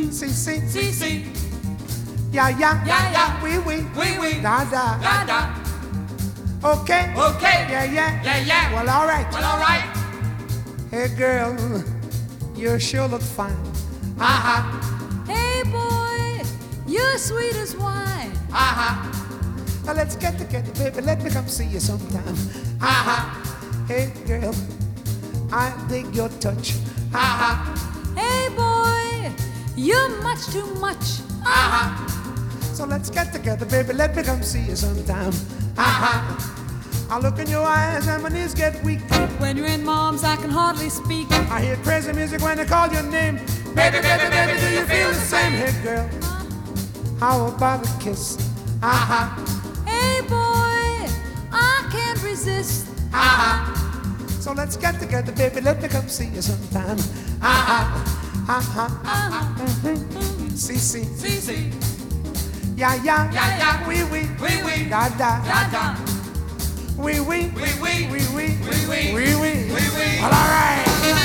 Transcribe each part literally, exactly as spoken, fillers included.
Si, si, Si, si. ya, ya, Ya, ya. oui, oui, Oui, oui. da, da. Da, da. Okay, Okay. yeah, yeah, Yeah, yeah. well, all right. Well, all right. Hey, girl, you sure look fine. Uh-huh. Hey boy, you're sweet as wine. Uh-huh. Now let's get together, baby. Let me come see you sometime. Uh-huh. Hey, girl, I dig your touch. Uh-huh. Hey boy, you're much too much. Uh-huh. So let's get together, baby. Let me come see you sometime. Uh-huh. I look in your eyes and my knees get weak. When you're in mom's, I can hardly speak. I hear crazy music when they call your name. Baby, baby, baby, do you feel the same? Hey, girl, how about a kiss? Uh-huh. Hey boy, I can't resist. Uh-huh. So let's get together, baby. Let me come see you sometime. Uh-huh. Uh-huh. Uh-huh. See, see. Si, si. Yeah, yeah. Yeah, yeah. Oui, oui. Oui, oui. Da, da. Da, da. Oui, oui. Oui, oui. Oui, oui. Oui, oui. Oui, oui. Oui, oui. Well, all right.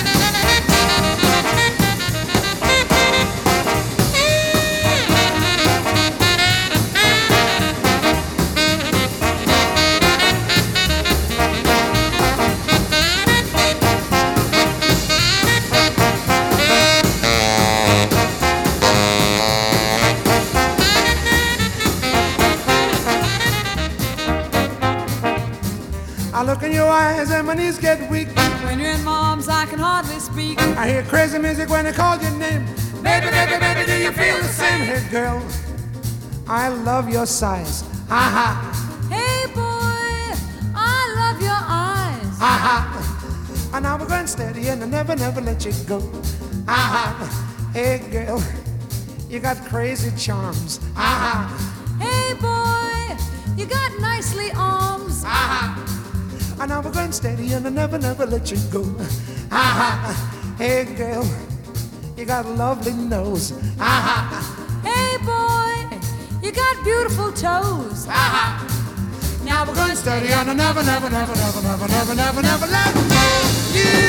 I look in your eyes and my knees get weak. When you're in mom's, I can hardly speak. I hear crazy music when they call your name. Baby, baby, baby, do you feel the same? Hey, girl, I love your size. Uh-huh. Hey boy, I love your eyes. Uh-huh. And now we're going steady and I never, never let you go. Uh-huh. Hey, girl, you got crazy charms. Uh-huh. Hey boy, you got nicely arms. Uh-huh. And now we're going steady and I never, never let you go. Uh-huh. Hey, girl, you got a lovely nose. Uh-huh. Hey boy, you got beautiful toes. Uh-huh. Now we're going Steady and I never, never, never, never, never, never, never, never let you